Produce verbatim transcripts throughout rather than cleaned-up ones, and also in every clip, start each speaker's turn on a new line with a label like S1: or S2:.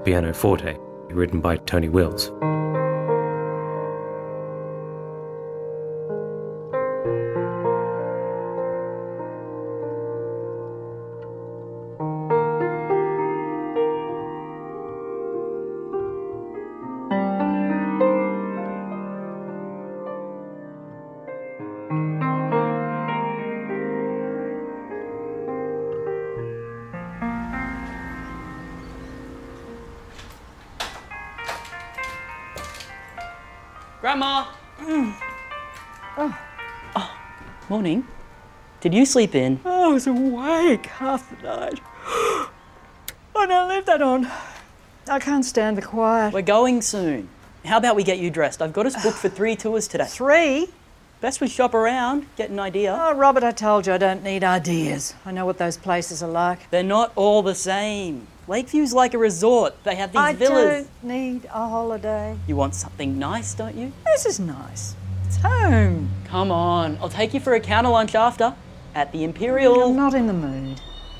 S1: Pianoforte, written by Tony Wills.
S2: Grandma! Mm. Oh. Oh, morning. Did you sleep in?
S3: Oh, I was awake half the night. Oh no, leave that on. I can't stand the quiet.
S2: We're going soon. How about we get you dressed? I've got us booked for three tours today.
S3: Three?
S2: Best we shop around, get an idea.
S3: Oh, Robert, I told you I don't need ideas. I know what those places are like.
S2: They're not all the same. Lakeview's like a resort. They have these
S3: I
S2: villas.
S3: I don't need a holiday.
S2: You want something nice, don't you?
S3: This is nice. It's home.
S2: Come on, I'll take you for a counter lunch after. At the Imperial.
S3: I'm not in the mood.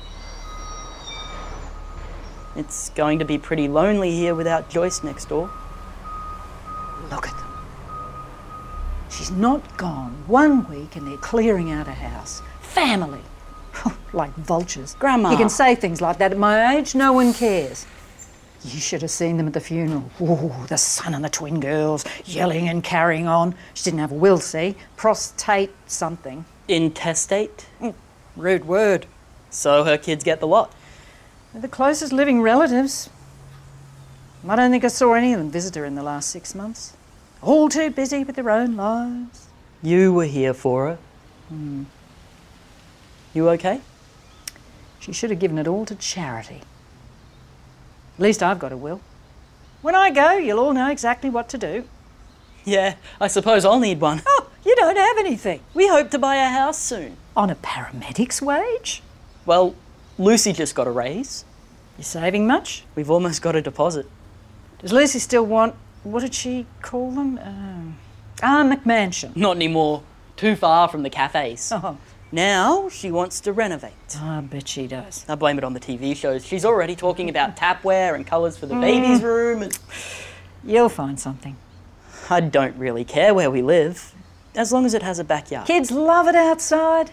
S2: It's going to be pretty lonely here without Joyce next door.
S3: Look at them. She's not gone one week and they're clearing out a house. Family. Like vultures.
S2: Grandma.
S3: You can say things like that at my age, no one cares. You should have seen them at the funeral. Ooh, the son and the twin girls yelling and carrying on. She didn't have a will, see? Prostate something.
S2: Intestate?
S3: Mm, rude word.
S2: So her kids get the lot?
S3: They're the closest living relatives. I don't think I saw any of them visit her in the last six months. All too busy with their own lives.
S2: You were here for her.
S3: Hmm.
S2: You okay?
S3: She should have given it all to charity. At least I've got a will. When I go, you'll all know exactly what to do.
S2: Yeah, I suppose I'll need one.
S3: Oh, you don't have anything.
S2: We hope to buy a house soon.
S3: On a paramedic's wage?
S2: Well, Lucy just got a raise.
S3: You saving much?
S2: We've almost got a deposit.
S3: Does Lucy still want, what did she call them? Um, ah, McMansion.
S2: Not anymore. Too far from the cafes.
S3: Oh.
S2: Now she wants to renovate.
S3: I bet she does.
S2: I blame it on the T V shows. She's already talking about tapware and colours for the mm. baby's room. And
S3: you'll find something.
S2: I don't really care where we live, as long as it has a backyard.
S3: Kids love it outside.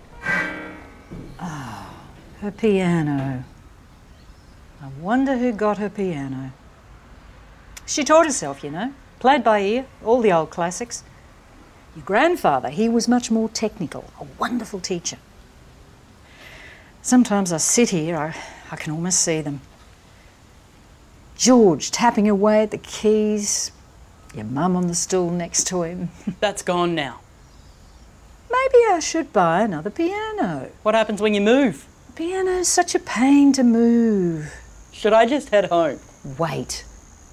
S3: Oh, her piano. I wonder who got her piano. She taught herself, you know. Played by ear, all the old classics. Your grandfather, he was much more technical, a wonderful teacher. Sometimes I sit here, I, I can almost see them. George tapping away at the keys, your mum on the stool next to him.
S2: That's gone now.
S3: Maybe I should buy another piano.
S2: What happens when you move?
S3: The piano's such a pain to move.
S2: Should I just head home?
S3: Wait.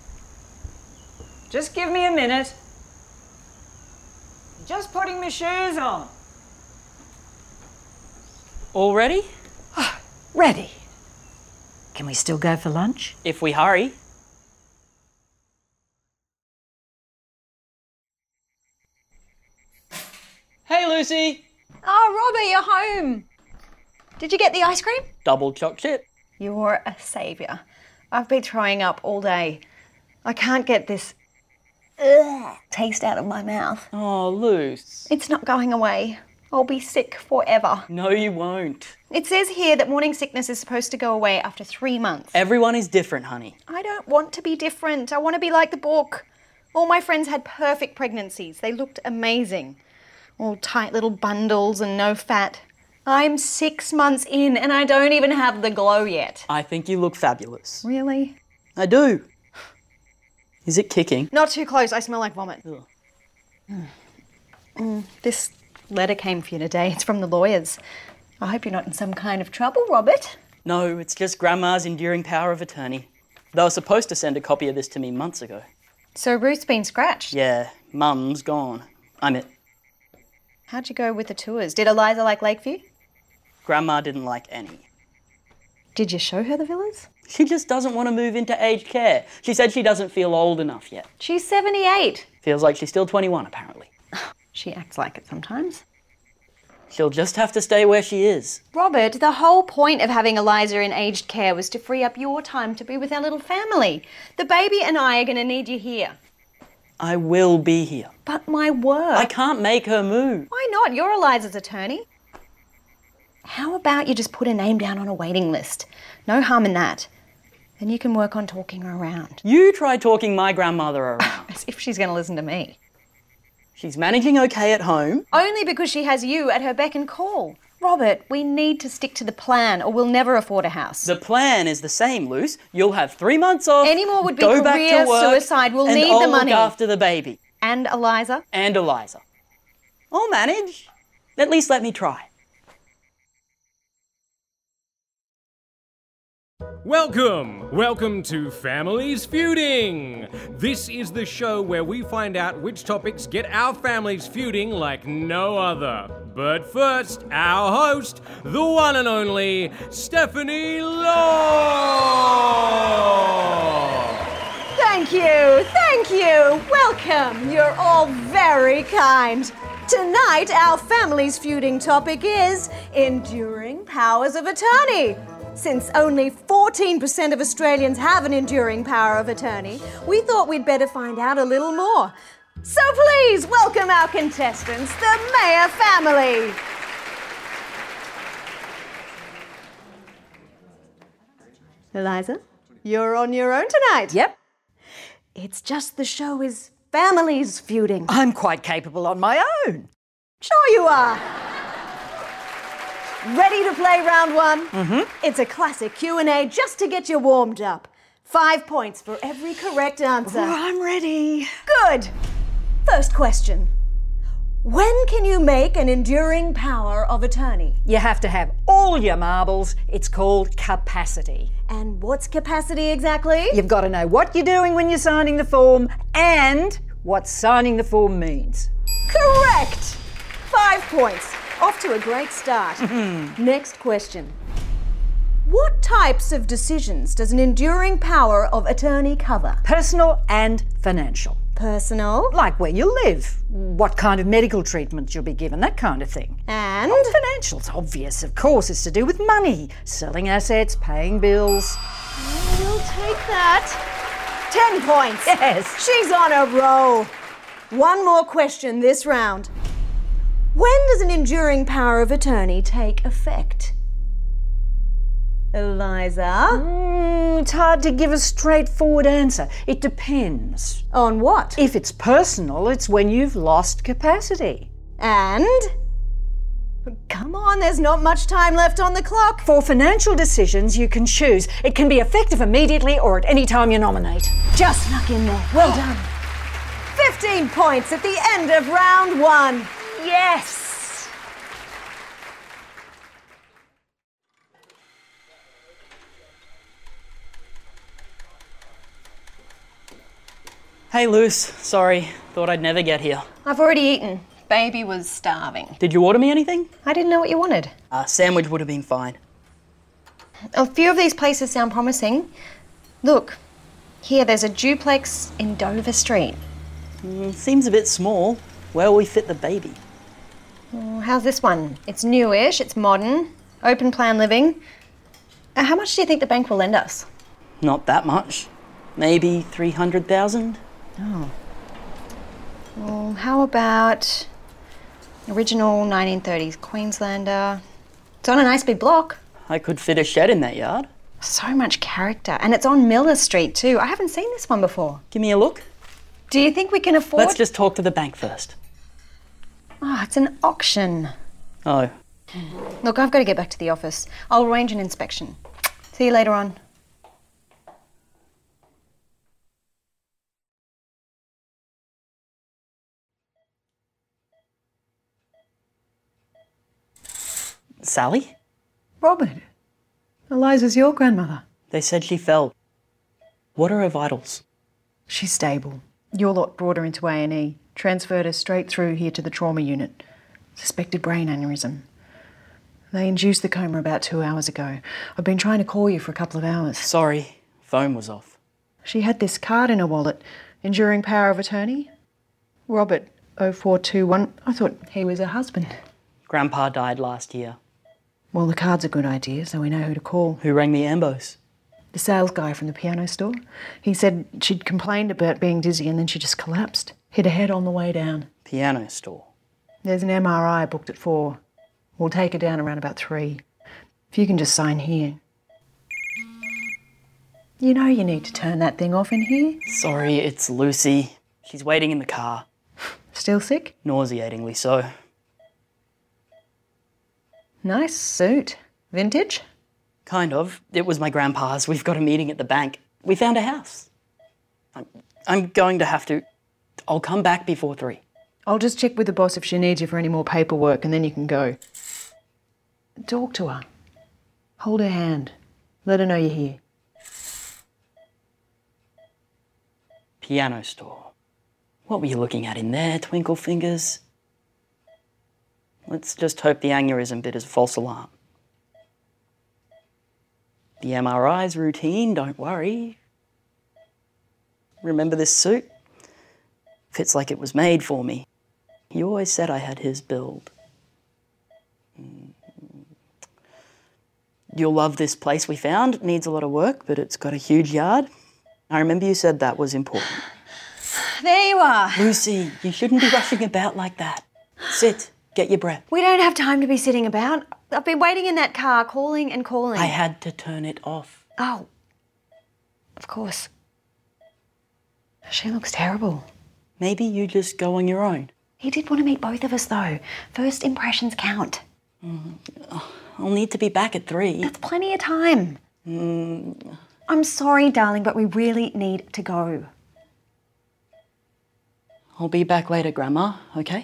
S3: Just give me a minute. Just putting my shoes on.
S2: All ready?
S3: Ready. Can we still go for lunch?
S2: If we hurry. Hey, Lucy.
S4: Oh, Robbie, you're home. Did you get the ice cream?
S2: Double choc chip.
S4: You're a saviour. I've been throwing up all day. I can't get this ugh, taste out of my mouth.
S2: Oh, Luce.
S4: It's not going away. I'll be sick forever.
S2: No, you won't.
S4: It says here that morning sickness is supposed to go away after three months.
S2: Everyone is different, honey.
S4: I don't want to be different. I want to be like the book. All my friends had perfect pregnancies. They looked amazing. All tight little bundles and no fat. I'm six months in and I don't even have the glow yet.
S2: I think you look fabulous.
S4: Really?
S2: I do. Is it kicking?
S4: Not too close. I smell like vomit. Mm. Mm. This letter came for you today. It's from the lawyers. I hope you're not in some kind of trouble, Robert.
S2: No, it's just Grandma's enduring power of attorney. They were supposed to send a copy of this to me months ago.
S4: So Ruth's been scratched?
S2: Yeah, Mum's gone. I'm it.
S4: How'd you go with the tours? Did Eliza like Lakeview?
S2: Grandma didn't like any.
S4: Did you show her the villas?
S2: She just doesn't want to move into aged care. She said she doesn't feel old enough yet.
S4: She's seventy-eight.
S2: Feels like she's still twenty-one, apparently.
S4: She acts like it sometimes.
S2: She'll just have to stay where she is.
S4: Robert, the whole point of having Eliza in aged care was to free up your time to be with our little family. The baby and I are going to need you here.
S2: I will be here.
S4: But my work...
S2: I can't make her move.
S4: Why not? You're Eliza's attorney. How about you just put her name down on a waiting list? No harm in that. Then you can work on talking her around.
S2: You try talking my grandmother around.
S4: As if she's going to listen to me.
S2: She's managing okay at home.
S4: Only because she has you at her beck and call. Robert, we need to stick to the plan or we'll never afford a house.
S2: The plan is the same, Luce. You'll have three months off.
S4: Any more would be
S2: go back
S4: career
S2: to work,
S4: suicide. We'll
S2: and
S4: need
S2: I'll
S4: the money.
S2: Look after the baby.
S4: And Eliza?
S2: And Eliza. I'll manage. At least let me try.
S5: Welcome! Welcome to Families Feuding! This is the show where we find out which topics get our families feuding like no other. But first, our host, the one and only Stephanie Law!
S6: Thank you, thank you! Welcome! You're all very kind. Tonight, our Families Feuding topic is enduring powers of attorney. Since only fourteen percent of Australians have an enduring power of attorney, we thought we'd better find out a little more. So please welcome our contestants, the Mayer family. Eliza, you're on your own tonight.
S3: Yep.
S6: It's just the show is Families Feuding.
S3: I'm quite capable on my own.
S6: Sure you are. Ready to play round one?
S3: Mm-hmm.
S6: It's a classic Q and A just to get you warmed up. Five points for every correct answer.
S3: Oh, I'm ready.
S6: Good. First question. When can you make an enduring power of attorney?
S3: You have to have all your marbles. It's called capacity.
S6: And what's capacity exactly?
S3: You've got to know what you're doing when you're signing the form and what signing the form means.
S6: Correct. Five points. Off to a great start. Next question. What types of decisions does an enduring power of attorney cover?
S3: Personal and financial.
S6: Personal.
S3: Like where you live, what kind of medical treatment you'll be given, that kind of thing.
S6: And?
S3: Oh, financial's obvious, of course. It's to do with money, selling assets, paying bills.
S6: We'll take that. Ten points.
S3: Yes.
S6: She's on a roll. One more question this round. When does an enduring power of attorney take effect? Eliza?
S3: Mm, it's hard to give a straightforward answer. It depends.
S6: On what?
S3: If it's personal, it's when you've lost capacity.
S6: And? Come on, there's not much time left on the clock.
S3: For financial decisions, you can choose. It can be effective immediately or at any time you nominate.
S6: Just snuck in there. Well done. Fifteen points at the end of round one.
S3: Yes!
S2: Hey, Luce. Sorry. Thought I'd never get here.
S4: I've already eaten. Baby was starving.
S2: Did you order me anything?
S4: I didn't know what you wanted.
S2: A sandwich would have been fine.
S4: A few of these places sound promising. Look, here there's a duplex in Dover Street.
S2: Mm, seems a bit small. Where will we fit the baby?
S4: Oh, how's this one? It's newish, it's modern, open plan living. Uh, how much do you think the bank will lend us?
S2: Not that much. Maybe three hundred thousand.
S4: Oh. Well, how about original nineteen thirties Queenslander? It's on a nice big block.
S2: I could fit a shed in that yard.
S4: So much character. And it's on Miller Street too. I haven't seen this one before.
S2: Give me a look.
S4: Do you think we can afford...
S2: Let's just talk to the bank first.
S4: Oh, it's an auction.
S2: Oh.
S4: Look, I've got to get back to the office. I'll arrange an inspection. See you later on.
S2: Sally?
S7: Robert, Eliza's your grandmother.
S2: They said she fell. What are her vitals?
S7: She's stable. Your lot brought her into A and E, transferred her straight through here to the trauma unit. Suspected brain aneurysm. They induced the coma about two hours ago. I've been trying to call you for a couple of hours.
S2: Sorry, phone was off.
S7: She had this card in her wallet, enduring power of attorney. Robert, oh four two one. I thought he was her husband.
S2: Grandpa died last year.
S7: Well, the card's a good idea, so we know who to call.
S2: Who rang the ambos?
S7: The sales guy from the piano store. He said she'd complained about being dizzy and then she just collapsed. Hit her head on the way down.
S2: Piano store.
S7: There's an M R I booked at four. We'll take her down around about three. If you can just sign here. You know you need to turn that thing off in here.
S2: Sorry, it's Lucy. She's waiting in the car.
S7: Still sick?
S2: Nauseatingly so.
S7: Nice suit. Vintage?
S2: Kind of. It was my grandpa's. We've got a meeting at the bank. We found a house. I'm, I'm going to have to... I'll come back before three.
S7: I'll just check with the boss if she needs you for any more paperwork and then you can go. Talk to her. Hold her hand. Let her know you're here.
S2: Piano store. What were you looking at in there, Twinkle Fingers? Let's just hope the aneurysm bit is a false alarm. The M R I's routine, don't worry. Remember this suit? Fits like it was made for me. He always said I had his build. You'll love this place we found. It needs a lot of work, but it's got a huge yard. I remember you said that was important.
S4: There you are.
S2: Lucy, you shouldn't be rushing about like that. Sit, get your breath.
S4: We don't have time to be sitting about. I've been waiting in that car, calling and calling.
S2: I had to turn it off.
S4: Oh, of course.
S7: She looks terrible.
S2: Maybe you just go on your own.
S4: He did want to meet both of us, though. First impressions count.
S2: Mm, I'll need to be back at three.
S4: That's plenty of time.
S2: Mm.
S4: I'm sorry, darling, but we really need to go.
S2: I'll be back later, Grandma, okay?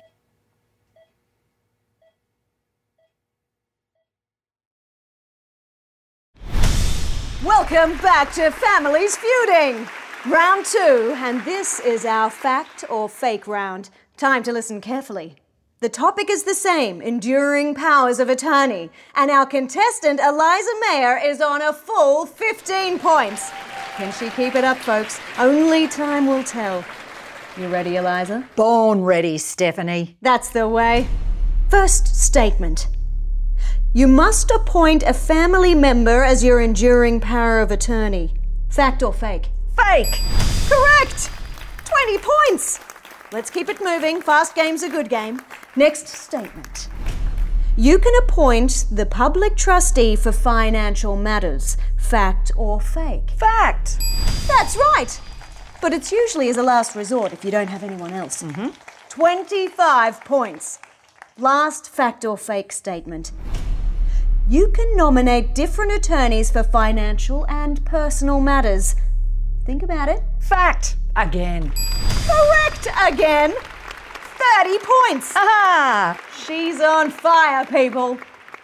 S6: Welcome back to Families Feuding. Round two, and this is our fact or fake round. Time to listen carefully. The topic is the same, enduring powers of attorney, and our contestant Eliza Mayer is on a full fifteen points. Can she keep it up, folks? Only time will tell. You ready, Eliza?
S3: Born ready, Stephanie.
S6: That's the way. First statement. You must appoint a family member as your enduring power of attorney. Fact or fake?
S3: Fake!
S6: Correct! twenty points! Let's keep it moving. Fast game's a good game. Next statement. You can appoint the public trustee for financial matters. Fact or fake?
S3: Fact!
S6: That's right! But it's usually as a last resort if you don't have anyone else. Mm-hmm. twenty-five points. Last fact or fake statement. You can nominate different attorneys for financial and personal matters. Think about it.
S3: Fact! Again.
S6: Correct again. thirty points.
S3: Aha!
S6: She's on fire, people.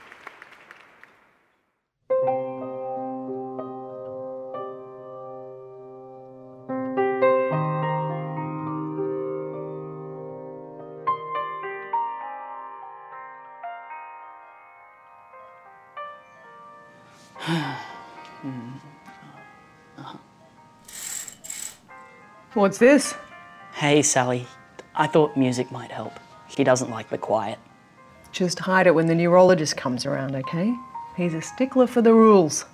S7: What's this?
S2: Hey, Sally. I thought music might help. She doesn't like the quiet.
S7: Just hide it when the neurologist comes around, okay? He's a stickler for the rules.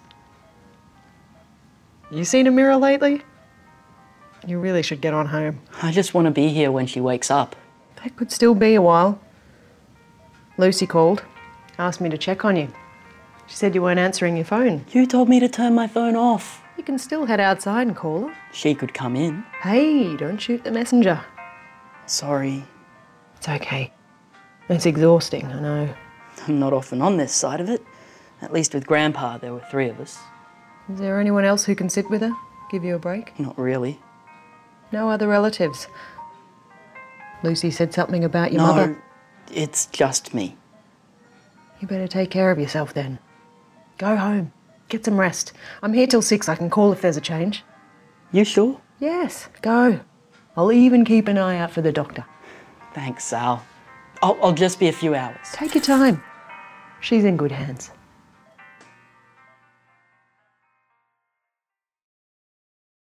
S7: You seen a mirror lately? You really should get on home.
S2: I just want to be here when she wakes up.
S7: That could still be a while. Lucy called, asked me to check on you. She said you weren't answering your phone.
S2: You told me to turn my phone off.
S7: You can still head outside and call her.
S2: She could come in.
S7: Hey, don't shoot the messenger.
S2: Sorry.
S7: It's okay. It's exhausting, I know.
S2: I'm not often on this side of it. At least with Grandpa, there were three of us.
S7: Is there anyone else who can sit with her? Give you a break?
S2: Not really.
S7: No other relatives? Lucy said something about your
S2: no,
S7: mother.
S2: It's just me.
S7: You better take care of yourself then. Go home. Get some rest. I'm here till six. I can call if there's a change.
S2: You sure?
S7: Yes, go. I'll even keep an eye out for the doctor.
S2: Thanks, Sal. I'll, I'll just be a few hours.
S7: Take your time. She's in good hands.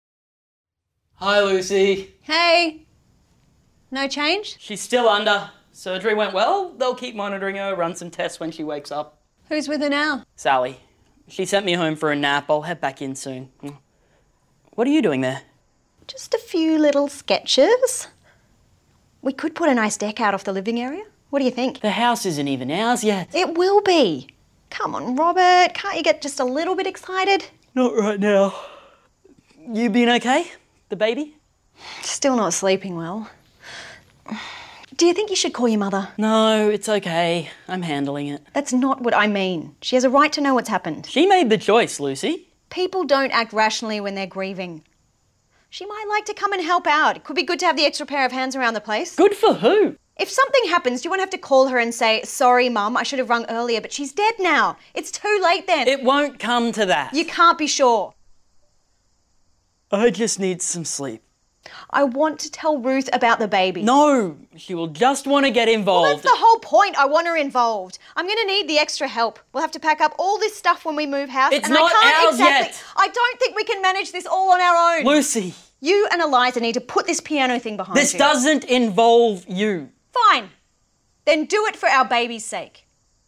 S2: Hi, Lucy.
S4: Hey. No change?
S2: She's still under. Surgery went well. They'll keep monitoring her, run some tests when she wakes up.
S6: Who's with her now?
S2: Sally. She sent me home for a nap. I'll head back in soon. What are you doing there?
S4: Just a few little sketches. We could put a nice deck out off the living area. What do you think?
S2: The house isn't even ours yet.
S4: It will be. Come on, Robert. Can't you get just a little bit excited?
S2: Not right now. You been okay? The baby?
S4: Still not sleeping well. Do you think you should call your mother?
S2: No, it's okay. I'm handling it.
S4: That's not what I mean. She has a right to know what's happened.
S2: She made the choice, Lucy.
S4: People don't act rationally when they're grieving. She might like to come and help out. It could be good to have the extra pair of hands around the place.
S2: Good for who?
S4: If something happens, do you want to have to call her and say, sorry, Mum, I should have rung earlier, but she's dead now. It's too late then.
S2: It won't come to that.
S4: You can't be sure.
S2: I just need some sleep.
S4: I want to tell Ruth about the baby.
S2: No, she will just want to get involved.
S4: Well, that's the whole point. I want her involved. I'm going to need the extra help. We'll have to pack up all this stuff when we move house.
S2: It's
S4: and
S2: not
S4: I can't
S2: ours
S4: exactly,
S2: yet.
S4: I don't think we can manage this all on our own.
S2: Lucy.
S4: You and Eliza need to put this piano thing behind
S2: This
S4: you.
S2: doesn't involve you.
S4: Fine. Then do it for our baby's sake.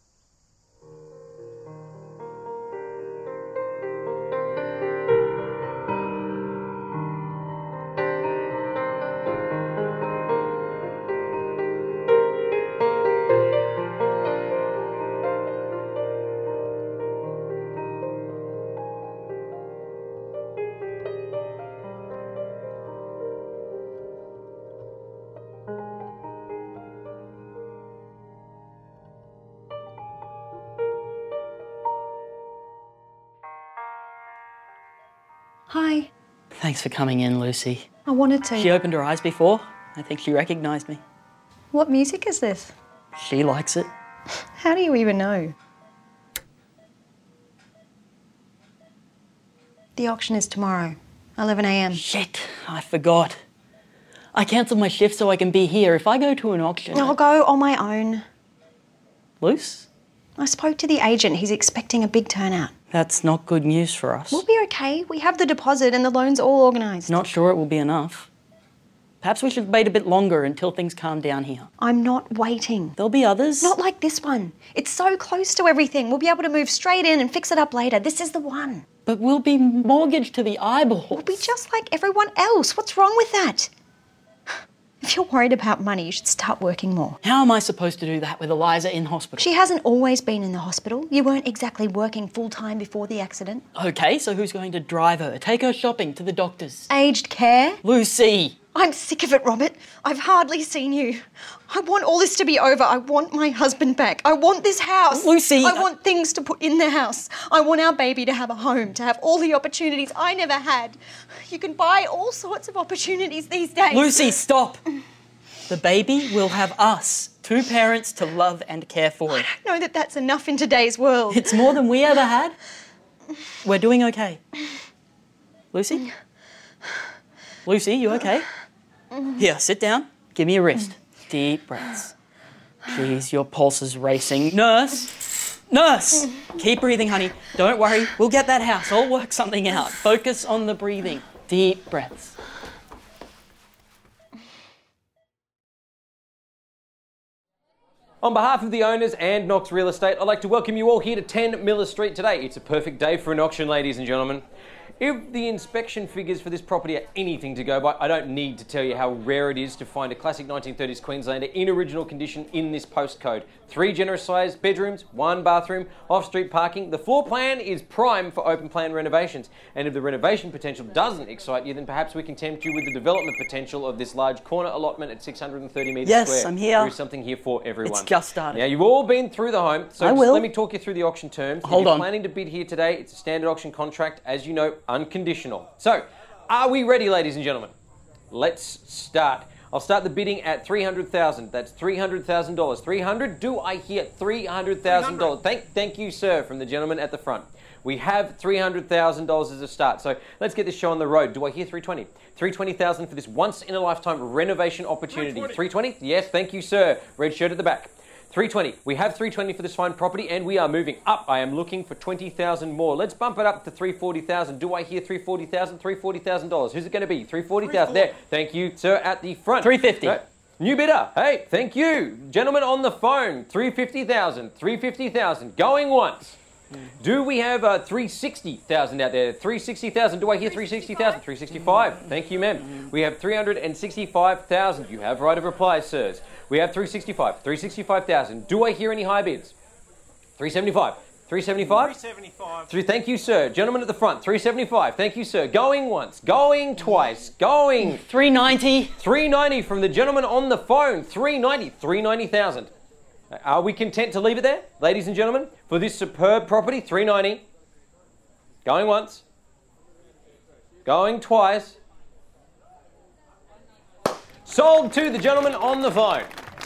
S4: Hi.
S2: Thanks for coming in, Lucy.
S4: I wanted to.
S2: She opened her eyes before. I think she recognised me.
S4: What music is this?
S2: She likes it.
S4: How do you even know? The auction is tomorrow, eleven a m.
S2: Shit, I forgot. I cancelled my shift so I can be here. If I go to an auction...
S4: I'll go on my own.
S2: Luce?
S4: I spoke to the agent. He's expecting a big turnout.
S2: That's not good news for us.
S4: We'll be okay. We have the deposit and the loan's all organised.
S2: Not sure it will be enough. Perhaps we should wait a bit longer until things calm down here.
S4: I'm not waiting.
S2: There'll be others.
S4: Not like this one. It's so close to everything. We'll be able to move straight in and fix it up later. This is the one.
S2: But we'll be mortgaged to the eyeballs.
S4: We'll be just like everyone else. What's wrong with that? If you're worried about money, you should start working more.
S2: How am I supposed to do that with Eliza in hospital?
S4: She hasn't always been in the hospital. You weren't exactly working full-time before the accident.
S2: Okay, so who's going to drive her? Take her shopping, to the doctors?
S4: Aged care?
S2: Lucy!
S4: I'm sick of it, Robert. I've hardly seen you. I want all this to be over. I want my husband back. I want this house.
S2: Lucy!
S4: I want things to put in the house. I want our baby to have a home, to have all the opportunities I never had. You can buy all sorts of opportunities these days.
S2: Lucy, stop! The baby will have us, two parents to love and care for it.
S4: I don't know that that's enough in today's world.
S2: It's more than we ever had. We're doing okay. Lucy? Lucy, you okay? Here, sit down. Give me a wrist. Deep breaths. Please, your pulse is racing. Nurse! Nurse! Keep breathing, honey. Don't worry. We'll get that house. I'll work something out. Focus on the breathing. Deep breaths.
S5: On behalf of the owners and Knox Real Estate, I'd like to welcome you all here to ten Miller Street today. It's a perfect day for an auction, ladies and gentlemen. If the inspection figures for this property are anything to go by, I don't need to tell you how rare it is to find a classic nineteen thirties Queenslander in original condition in this postcode. Three generous sized bedrooms, one bathroom, off-street parking. The floor plan is prime for open plan renovations. And if the renovation potential doesn't excite you, then perhaps we can tempt you with the development potential of this large corner allotment at six hundred thirty metres
S2: Yes,
S5: square.
S2: I'm here.
S5: There is something here for everyone.
S2: It's just started.
S5: Now, you've all been through the home, so
S2: I
S5: just
S2: will.
S5: let me talk you through the auction terms.
S2: Hold
S5: if you're
S2: on.
S5: planning to bid here today, it's a standard auction contract, as you know, unconditional. So, are we ready, ladies and gentlemen? Let's start. I'll start the bidding at three hundred thousand dollars. That's three hundred thousand dollars. three hundred dollars? Do I hear three hundred thousand dollars? Thank, thank you, sir, from the gentleman at the front. We have three hundred thousand dollars as a start. So let's get this show on the road. Do I hear three hundred twenty thousand dollars? three hundred twenty thousand dollars for this once-in-a-lifetime renovation opportunity. three hundred twenty thousand dollars? Yes, thank you, sir. Red shirt at the back. three hundred twenty thousand dollars. We have three hundred twenty thousand dollars for this fine property, and we are moving up. I am looking for twenty thousand dollars more. Let's bump it up to three hundred forty thousand dollars. Do I hear three hundred forty thousand dollars? three hundred forty thousand dollars. Who's it going to be? three hundred forty thousand dollars. There. Thank you, sir, at the front.
S2: three hundred fifty thousand
S5: No.
S2: dollars.
S8: New bidder. Hey, thank you. Gentleman on the phone, three hundred fifty thousand, three hundred fifty thousand. Going once. Do we have uh, three hundred sixty thousand out there? three hundred sixty thousand. Do I hear three hundred sixty thousand? three hundred sixty-five. Thank you, ma'am. We have three hundred sixty-five thousand. You have right of reply, sirs. We have three hundred sixty-five. three hundred sixty-five thousand. Do I hear any high bids? three hundred seventy-five. three hundred seventy-five?
S9: three hundred seventy-five.
S8: Three, thank you, sir. Gentleman at the front, three hundred seventy-five. Thank you, sir. Going once, going twice, going.
S2: three ninety.
S8: three hundred ninety from the gentleman on the phone. three hundred ninety. three hundred ninety thousand. Are we content to leave it there, ladies and gentlemen? For this superb property, three hundred ninety. Going once. Going twice. Sold to the gentleman on the phone.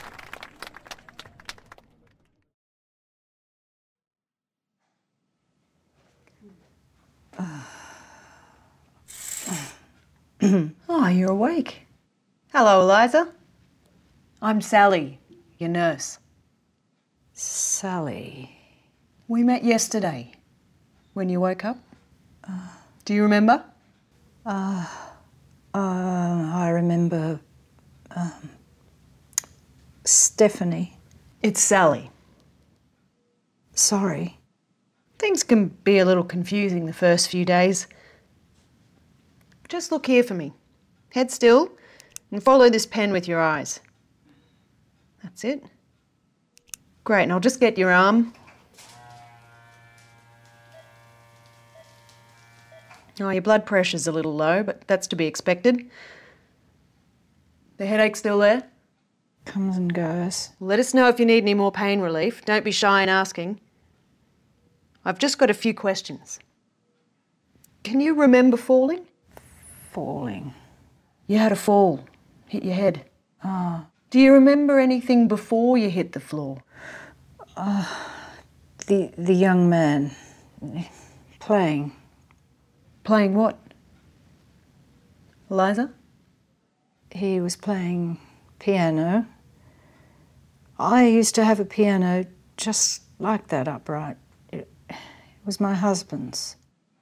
S7: Oh, you're awake. Hello, Eliza. I'm Sally, your nurse.
S3: Sally.
S7: We met yesterday when you woke up. Uh, Do you remember?
S3: Uh, uh, I remember um, Stephanie.
S7: It's Sally.
S3: Sorry.
S7: Things can be a little confusing the first few days. Just look here for me. Head still and follow this pen with your eyes. That's it. Great, and I'll just get your arm. Oh, your blood pressure's a little low, but that's to be expected. The headache still there?
S3: Comes and goes.
S7: Let us know if you need any more pain relief. Don't be shy in asking. I've just got a few questions. Can you remember falling?
S3: Falling.
S7: You had a fall. Hit your head. Ah. Do you remember anything before you hit the floor?
S3: Uh, the, the young man playing.
S7: Playing what? Eliza?
S3: He was playing piano. I used to have a piano just like that, upright. It, it was my husband's.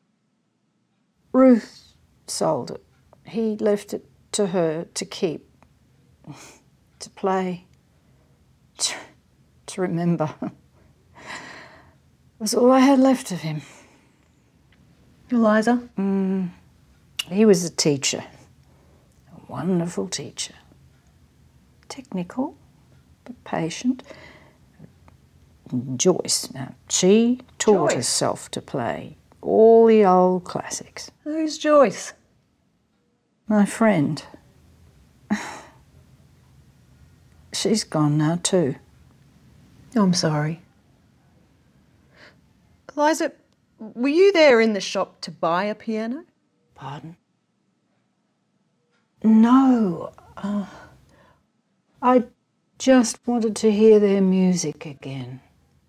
S3: Ruth sold it. He left it to her to keep, to play, to, to remember. It was all I had left of him.
S7: Eliza?
S3: Mm, he was a teacher, a wonderful teacher. Technical, but patient. Joyce, now, she taught
S7: Joyce.
S3: herself to play all the old classics.
S7: Who's Joyce?
S3: My friend. She's gone now too.
S7: I'm sorry. Eliza, were you there in the shop to buy a piano?
S3: Pardon? No. Uh, I just wanted to hear their music again.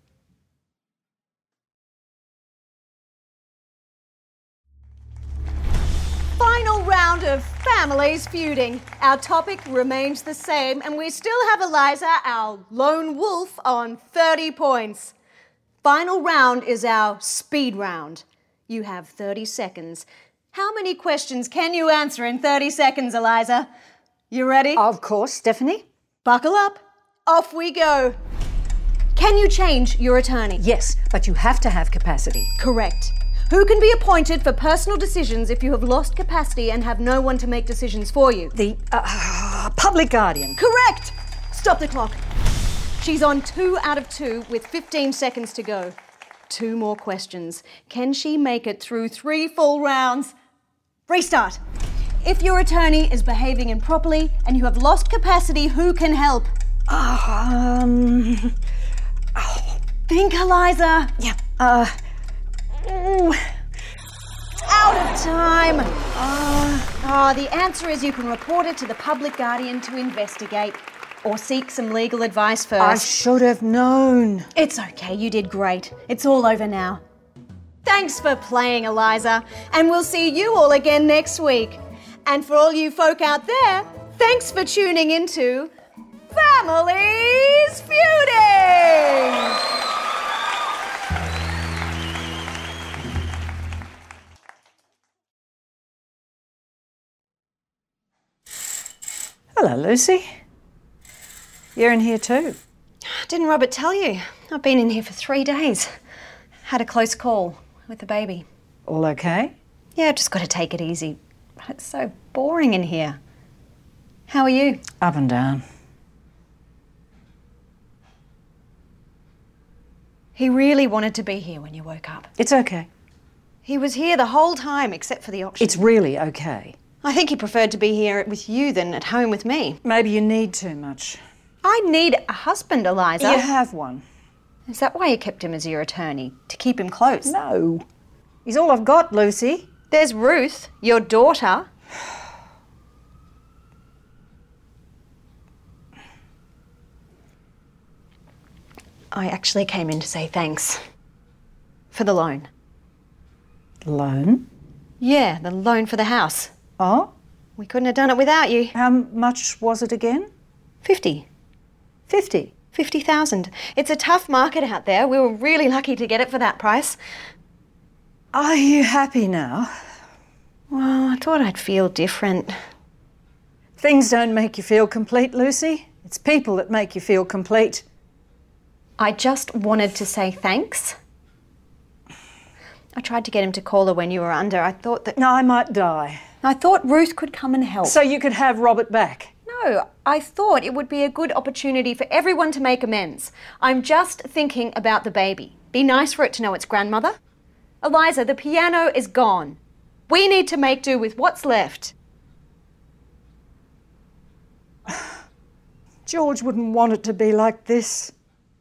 S6: Final round of Families Feuding. Our topic remains the same, and we still have Eliza, our lone wolf, on thirty points. Final round is our speed round. You have thirty seconds. How many questions can you answer in thirty seconds, Eliza? You ready?
S3: Of course, Stephanie.
S6: Buckle up. Off we go. Can you change your attorney?
S3: Yes, but you have to have capacity.
S6: Correct. Who can be appointed for personal decisions if you have lost capacity and have no one to make decisions for you?
S3: The uh, public guardian.
S6: Correct! Stop the clock. She's on two out of two with fifteen seconds to go. Two more questions. Can she make it through three full rounds? Restart. If your attorney is behaving improperly and you have lost capacity, who can help?
S3: Um.
S6: Oh. Think, Eliza.
S3: Yeah. Uh.
S6: Ooh. Out of time. Uh, oh, the answer is you can report it to the public guardian to investigate or seek some legal advice first.
S3: I should have known.
S6: It's okay, you did great. It's all over now. Thanks for playing, Eliza, and we'll see you all again next week. And for all you folk out there, thanks for tuning into Families Feuding!
S3: Hello, Lucy. You're in here too.
S4: Didn't Robert tell you? I've been in here for three days. Had a close call with the baby.
S3: All okay?
S4: Yeah, just got to take it easy. But it's so boring in here. How are you?
S3: Up and down.
S4: He really wanted to be here when you woke up.
S3: It's okay.
S4: He was here the whole time except for the auction.
S3: It's really okay.
S4: I think he preferred to be here with you than at home with me.
S3: Maybe you need too much.
S4: I need a husband, Eliza.
S3: You have one.
S4: Is that why you kept him as your attorney? To keep him close?
S3: No. He's all I've got, Lucy.
S4: There's Ruth, your daughter. I actually came in to say thanks for the loan.
S3: Loan?
S4: Yeah, the loan for the house.
S3: Oh?
S4: We couldn't have done it without you.
S3: How much was it again?
S4: Fifty.
S3: Fifty?
S4: Fifty thousand. It's a tough market out there. We were really lucky to get it for that price.
S3: Are you happy now?
S4: Well, I thought I'd feel different.
S3: Things don't make you feel complete, Lucy. It's people that make you feel complete.
S4: I just wanted to say thanks. I tried to get him to call her when you were under. I thought that...
S3: No, I might die.
S4: I thought Ruth could come and help.
S3: So you could have Robert back?
S4: No, I thought it would be a good opportunity for everyone to make amends. I'm just thinking about the baby. Be nice for it to know its grandmother. Eliza, the piano is gone. We need to make do with what's left.
S3: George wouldn't want it to be like this.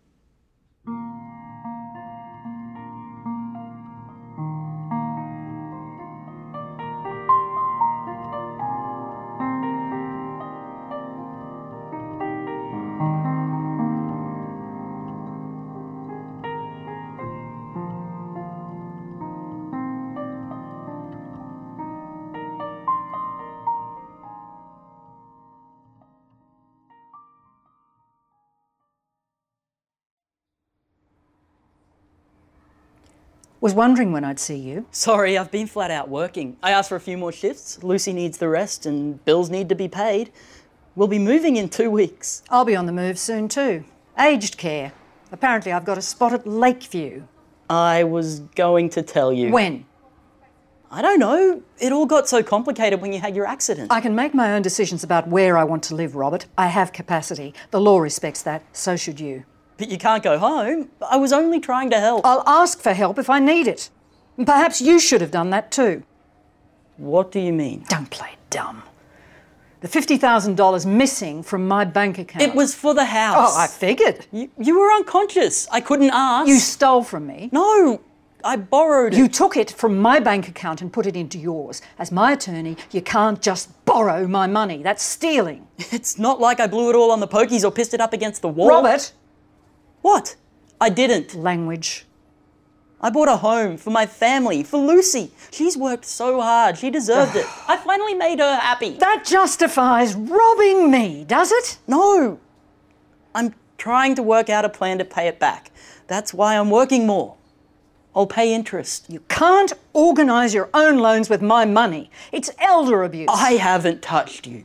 S3: Was wondering when I'd see you.
S2: Sorry, I've been flat out working. I asked for a few more shifts. Lucy needs the rest and bills need to be paid. We'll be moving in two weeks.
S3: I'll be on the move soon too. Aged care. Apparently I've got a spot at Lakeview.
S2: I was going to tell you.
S3: When?
S2: I don't know. It all got so complicated when you had your accident.
S3: I can make my own decisions about where I want to live, Robert. I have capacity. The law respects that. So should you.
S2: But you can't go home. I was only trying to help.
S3: I'll ask for help if I need it. And perhaps you should have done that too.
S2: What do you mean?
S3: Don't play dumb. The fifty thousand dollars missing from my bank account.
S2: It was for the house.
S3: Oh, I figured.
S2: You, you were unconscious. I couldn't ask.
S3: You stole from me.
S2: No, I borrowed it.
S3: You took it from my bank account and put it into yours. As my attorney, you can't just borrow my money. That's stealing.
S2: It's not like I blew it all on the pokies or pissed it up against the wall.
S3: Robert!
S2: What? I didn't.
S3: Language.
S2: I bought a home for my family, for Lucy. She's worked so hard. She deserved it. I finally made her happy.
S3: That justifies robbing me, does it?
S2: No. I'm trying to work out a plan to pay it back. That's why I'm working more. I'll pay interest.
S3: You can't organise your own loans with my money. It's elder abuse.
S2: I haven't touched you.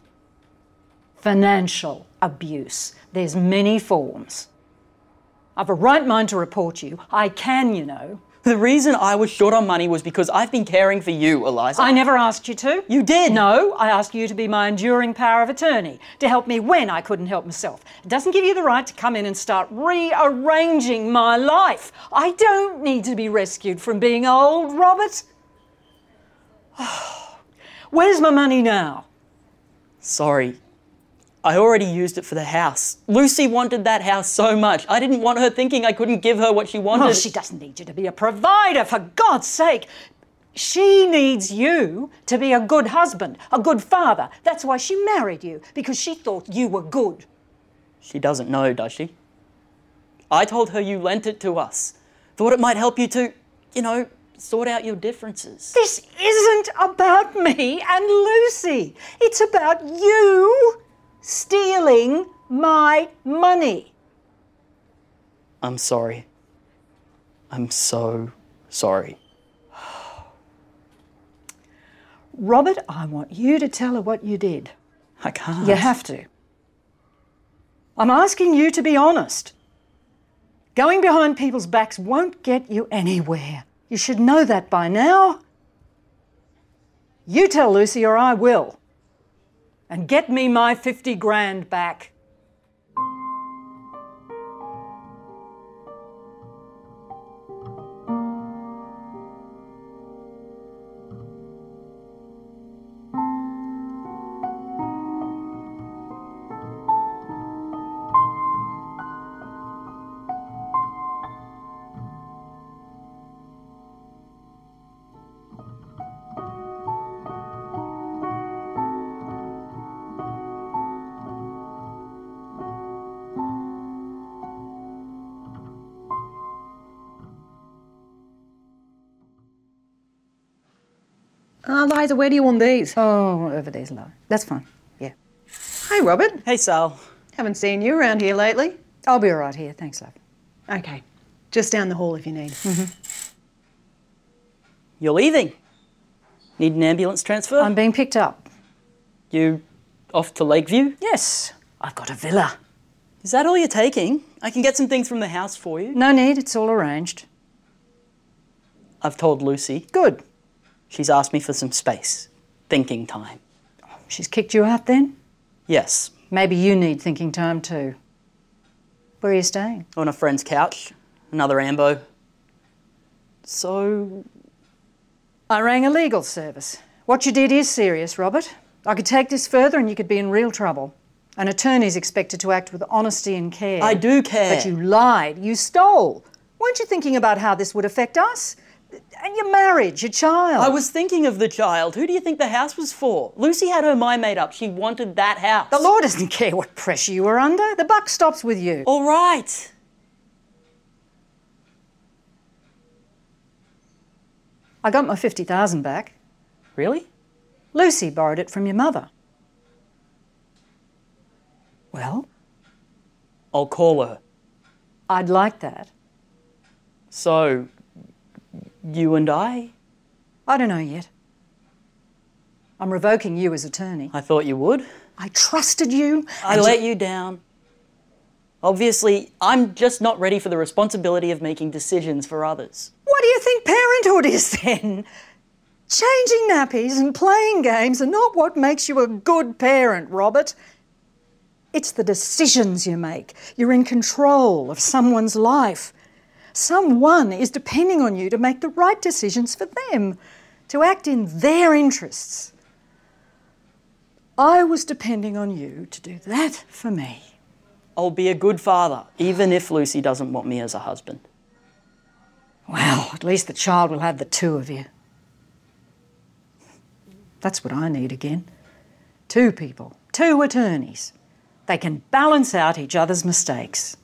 S3: Financial abuse. There's many forms. I've a right mind to report you. I can, you know.
S2: The reason I was short on money was because I've been caring for you, Eliza.
S3: I never asked you to.
S2: You did.
S3: No, I asked you to be my enduring power of attorney, to help me when I couldn't help myself. It doesn't give you the right to come in and start rearranging my life. I don't need to be rescued from being old, Robert. Where's my money now?
S2: Sorry. I already used it for the house. Lucy wanted that house so much. I didn't want her thinking I couldn't give her what she wanted.
S3: Oh, she doesn't need you to be a provider, for God's sake. She needs you to be a good husband, a good father. That's why she married you, because she thought you were good.
S2: She doesn't know, does she? I told her you lent it to us. Thought it might help you to, you know, sort out your differences.
S3: This isn't about me and Lucy. It's about you stealing my money.
S2: I'm sorry. I'm so sorry.
S3: Robert, I want you to tell her what you did.
S2: I can't.
S3: You have to. I'm asking you to be honest. Going behind people's backs won't get you anywhere. You should know that by now. You tell Lucy or I will. And get me my fifty grand back.
S7: Ah, Liza, where do you want these?
S3: Oh, over there's low. That's fine. Yeah.
S7: Hey, Robert.
S2: Hey, Sal.
S7: Haven't seen you around here lately.
S3: I'll be all right here. Thanks, love.
S7: Okay. Just down the hall if you need.
S2: You're leaving. Need an ambulance transfer?
S3: I'm being picked up.
S2: You off to Lakeview?
S3: Yes, I've got a villa.
S2: Is that all you're taking? I can get some things from the house for you.
S3: No need, it's all arranged.
S2: I've told Lucy.
S3: Good.
S2: She's asked me for some space. Thinking time.
S3: She's kicked you out then?
S2: Yes.
S3: Maybe you need thinking time too. Where are you staying?
S2: On a friend's couch. Another ambo. So...
S3: I rang a legal service. What you did is serious, Robert. I could take this further and you could be in real trouble. An attorney's expected to act with honesty and care.
S2: I do care.
S3: But you lied. You stole. Weren't you thinking about how this would affect us? And your marriage, your child.
S2: I was thinking of the child. Who do you think the house was for? Lucy had her mind made up. She wanted that house.
S3: The law doesn't care what pressure you were under. The buck stops with you.
S2: All right.
S3: I got my fifty thousand back.
S2: Really?
S3: Lucy borrowed it from your mother. Well?
S2: I'll call her.
S3: I'd like that.
S2: So, you and I?
S3: I don't know yet. I'm revoking you as attorney.
S2: I thought you would.
S3: I trusted you.
S2: I let you down. Obviously, I'm just not ready for the responsibility of making decisions for others.
S3: What do you think parenthood is then? Changing nappies and playing games are not what makes you a good parent, Robert. It's the decisions you make. You're in control of someone's life. Someone is depending on you to make the right decisions for them, to act in their interests. I was depending on you to do that for me.
S2: I'll be a good father, even if Lucy doesn't want me as a husband.
S3: Well, at least the child will have the two of you. That's what I need again. Two people, two attorneys. They can balance out each other's mistakes.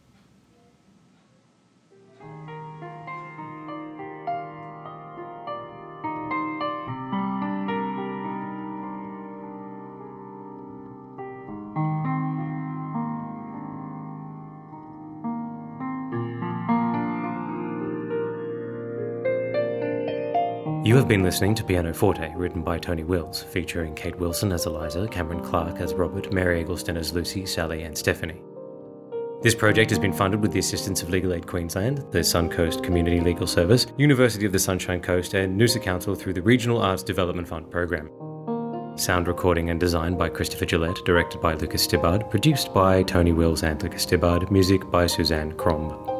S1: You have been listening to Pianoforte, written by Tony Wills, featuring Kate Wilson as Eliza, Cameron Clark as Robert, Mary Eggleston as Lucy, Sally and Stephanie. This project has been funded with the assistance of Legal Aid Queensland, the Suncoast Community Legal Service, University of the Sunshine Coast and Noosa Council through the Regional Arts Development Fund program. Sound recording and design by Christopher Gillette, directed by Lucas Stibbard, produced by Tony Wills and Lucas Stibbard, music by Suzanne Cromb.